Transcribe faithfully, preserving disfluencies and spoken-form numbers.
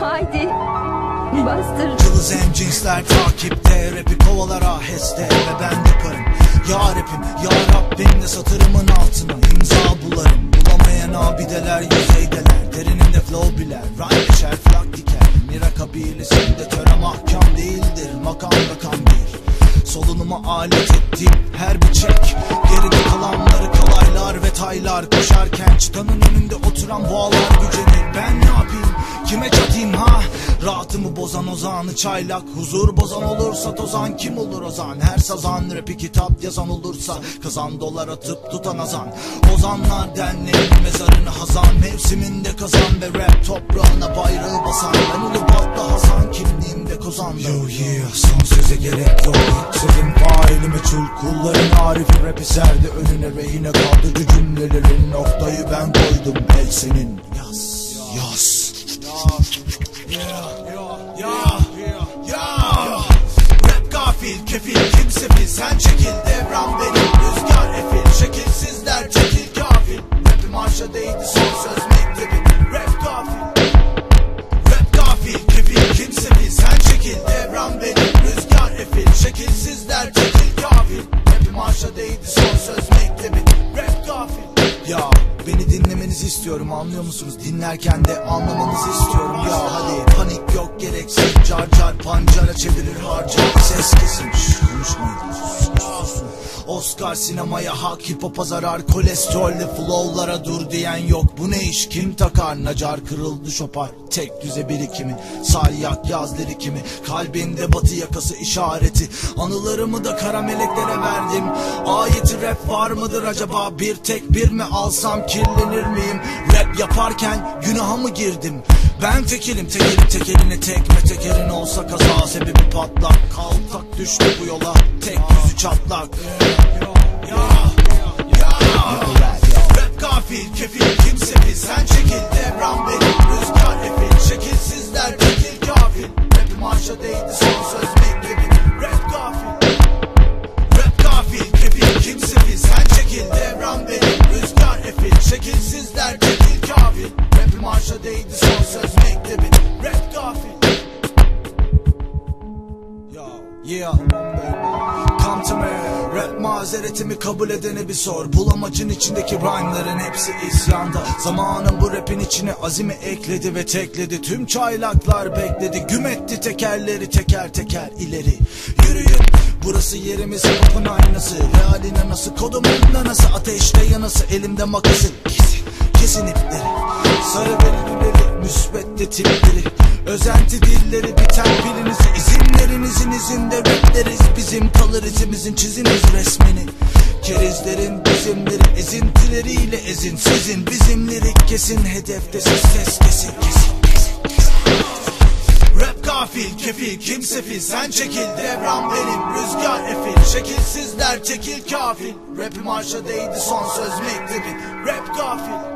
Haydi bastır. Cılız emcinsler takipte, rapi kovalar aheste ve ben yaparım. Ya rapim ya Rabbim de satırımın altına imza bularım. Bulamayan abideler yüzeydeler, derininde flow biler. Rhyme geçer flak diker, Mira kabilesinde töre mahkam değildir, makam rakam bir. Solunuma alet ettiğim her bir çek, geride kalanları kalaylar ve taylar. Koşarken çıtanın önünde oturan boğalar gücenir. Ben ne yapayım, kime çatayım ha? Rahatımı bozan ozanı çaylak, huzur bozan olursa tozan kim olur ozan? Her sazan rapi kitap yazan olursa kazan dolar atıp tutan azan. Ozanlar derneğin mezarını hazan, mevsiminde kazan ve rap toprağına bayrağı basan. Ben ulu patla Hasan, kimliğimde kozan. Yo yeah, son söze gerek yok. Sözün faili meçhul, kulların arifi rapi serdi önüne. Rehine kaldı cümlelerin, noktayı ben koydum, el senin. Yaz, yaz. Rap gafil, kefil, kimsefil, sen çekil, devran benim, rüzgar efil. Şekilsizler çekil kafil, rapim arşa değdi, son söz mektebi. Rap gafil, rap gafil, kefil, kimsefil, sen çekil, devran benim, rüzgar efil. Şekilsizler çekil kafil, rapim arşa değdi, son söz mektebi. Rap gafil. Ya beni dinlemenizi istiyorum, anlıyor musunuz? Dinlerken de anlamanızı istiyorum. Ya hadi panik yok, gereksiz car car pancara çevirir harcar. Ses kesin, şşş, konuşmayın, susun. Oscar sinemaya hak, hip hop'a zarar, kolesterolle flow'lara dur diyen yok. Bu ne iş, kim takar? Nacar kırıldı şopar, tek düze birikimi. Salyak yaz lirikimi, kalbinde batı yakası işareti. Anılarımı da kara meleklere verdim. Ayeti rap var mıdır acaba? Bir tek bir mi alsam kirlenir miyim? Rap yaparken günaha mı girdim? Ben tekilim, tekelim tekeline tekme, tekerin olsa kaza sebebi patlak. Kaltak düştü bu yola, tek yüzü çatlak. Ya, ya, ya. Rap gafil, kefil, kimsefil, sen çekil, devran benim, rüzgar efil. Şekilsizler tekil kafil, rapim arşa değdi, son söz mektebi. Rap gafil, rap gafil, kefil, kimsefil, sen çekil, devran benim, rüzgar efil. Şekilsizler tekil kafil, rapim arşa değdi, son söz mektebi. Rap gafil. Yeah, come to me. Rap mazeretimi kabul edene bir sor. Bulamacın içindeki rhyme'ların hepsi isyanda. Zamanın bu rapin içine azimi ekledi ve tekledi. Tüm çaylaklar bekledi, güm etti tekerleri teker teker ileri. Yürüyün, burası yerimiz, pop'un aynası. Realine nasıl, kodumun nasıl, ateşte yanası, elimde makası. Kesin, kesin ipleri, sarı belirleri, müsbette tipleri. Özenti dilleri biter birinizi, izinlerinizin izinde rapleriz. Bizim kalır izimizin, çiziniz resmini. Kerizlerin bizimleri, ezintileriyle ezin. Sizin bizim lirik kesin, hedefte siz ses kesin, kesin, kesin, kesin. Rap gafil, kefil, kimsefil, sen çekil, devran benim, rüzgar efil. Şekilsizler çekil kafil, rapim arşa değdi, son söz mektebi. Rap gafil.